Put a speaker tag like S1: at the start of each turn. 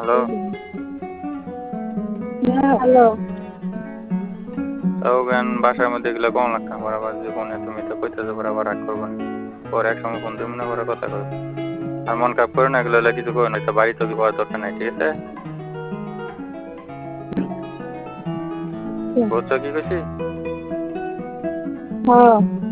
S1: Hello.
S2: হ্যাঁ, hello.
S1: তাও জ্ঞান বাসার মধ্যে গেলে কম লাগতাম বরাবর জীবনে তুমি তো কইতেছো বরাবর রাগ করবো না। পরে এক সময় ফোন দিয়ে মনে করে কথা কই। আর মন খারাপ করে না এগুলো হলে কিছু করে না তো বাড়ি তো কি পাওয়ার দরকার নাই, ঠিক আছে? বুঝছো কি কইছি?
S2: হ্যাঁ।